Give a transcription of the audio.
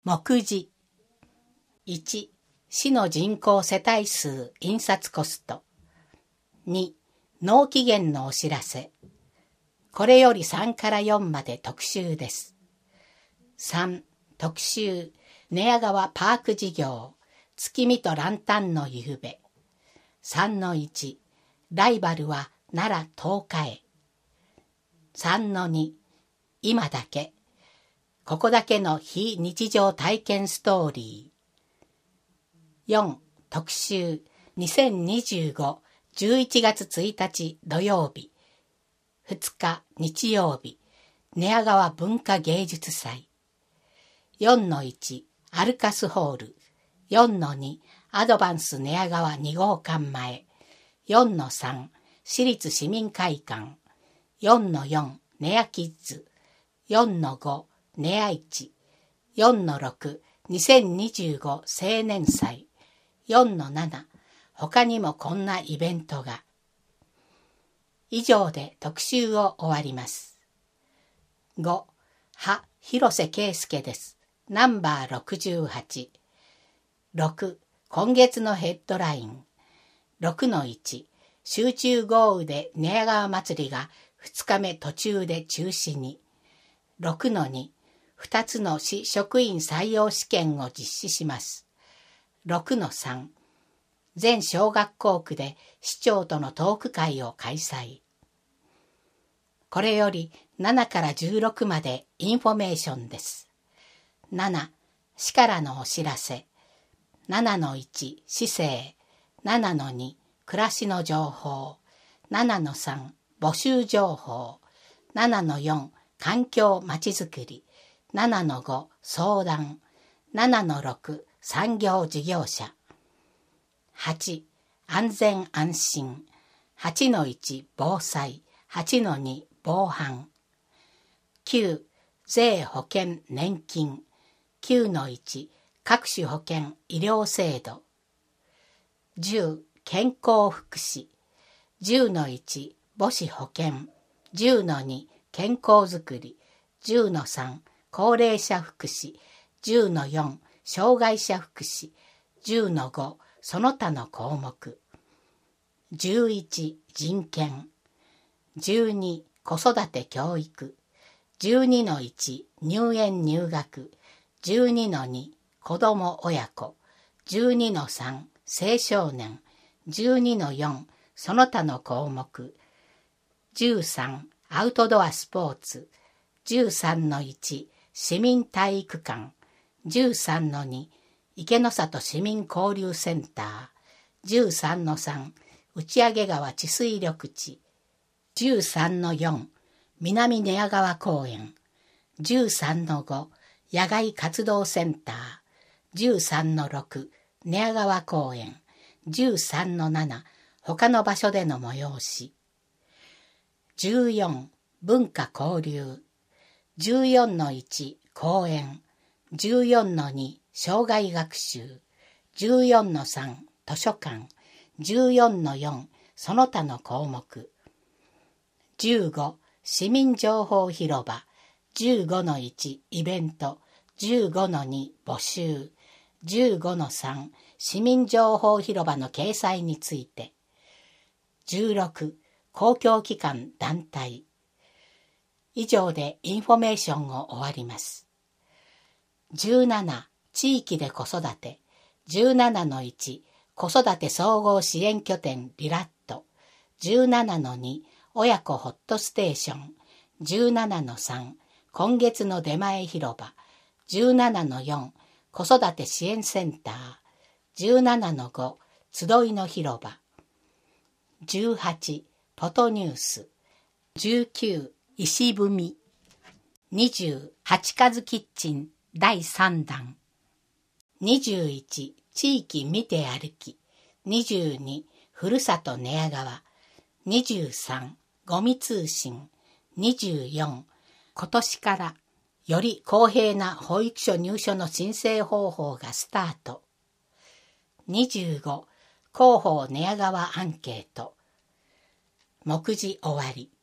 目次。1、市の人口世帯数印刷コスト。2、納期限のお知らせ。これより3から4まで特集です。3、特集、寝屋川パーク事業、月見とランタンの夕べ。3-1、ライバルは奈良10日へ。3-2、今だけ。ここだけの非日常体験ストーリー。4、特集、2025、11月1日土曜日、2日日曜日、寝屋川文化芸術祭。4-1、アルカスホール。4-2、アドバンス寝屋川2号館前。4-3、私立市民会館。4-4、寝屋キッズ。4-5、寝屋市。4-6、2025青年祭。4-7、他にもこんなイベントが。以上で特集を終わります。5、広瀬圭介です。ナンバー68。6、今月のヘッドライン。6-1、集中豪雨で寝屋川祭りが2日目途中で中止に。6-2、2つの市職員採用試験を実施します。6-3、全小学校区で市長とのトーク会を開催。これより7から16までインフォメーションです。7、市からのお知らせ。7-1、市政。7-2、暮らしの情報。7-3、募集情報。7-4、環境まちづくり。7-5、相談。7-6、産業事業者。8、安全安心。8-1、防災。8-2、防犯。9、税保険年金。9-1、各種保険医療制度。10、健康福祉。10-1、母子保険。10-2、健康づくり。10-3、高齢者福祉。10-4、障害者福祉。10-5、その他の項目。11、人権。12、子育て教育。12-1、入園入学。12-2、子供親子。12-3、青少年。12-4、その他の項目。13、アウトドアスポーツ。13-1、市民体育館。13-2、池の里市民交流センター。13-3、打上川治水緑地。13-4、南寝屋川公園。13-5、野外活動センター。13-6、寝屋川公園。13-7、他の場所での催し。14、文化交流。14-1、講演。14-2、生涯学習。14-3、図書館。14-4、その他の項目。15、市民情報広場。15-1、イベント。15-2、募集。15-3、市民情報広場の掲載について。16、公共機関団体。以上でインフォメーションを終わります。17、地域で子育て。17-1、子育て総合支援拠点リラット。17-2、親子ホットステーション。17-3、今月の出前広場。17-4、子育て支援センター。17-5、集いの広場。18、ポトニュース。19、石踏み。20、八数キッチン第3弾。21、地域見て歩き。22、ふるさと寝屋川。23、ゴミ通信。24、今年からより公平な保育所入所の申請方法がスタート。25、広報寝屋川アンケート。目次終わり。